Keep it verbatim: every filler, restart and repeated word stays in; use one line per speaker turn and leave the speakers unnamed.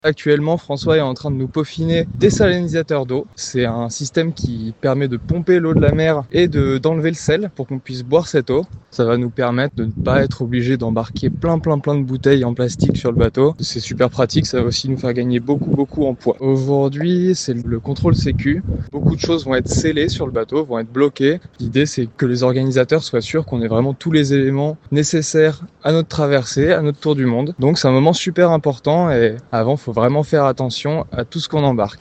Actuellement, François est en train de nous peaufiner des salinisateurs d'eau. C'est un système qui permet de pomper l'eau de la mer et de, d'enlever le sel pour qu'on puisse boire cette eau. Ça va nous permettre de ne pas être obligé d'embarquer plein plein plein de bouteilles en plastique sur le bateau. C'est super pratique, ça va aussi nous faire gagner beaucoup beaucoup en poids. Aujourd'hui, c'est le contrôle sécu. Beaucoup de choses vont être scellées sur le bateau, vont être bloquées. L'idée, c'est que les organisateurs soient sûrs qu'on ait vraiment tous les éléments nécessaires à notre traversée, à notre tour du monde. Donc c'est un moment super important et avant, il faut vraiment faire attention à tout ce qu'on embarque.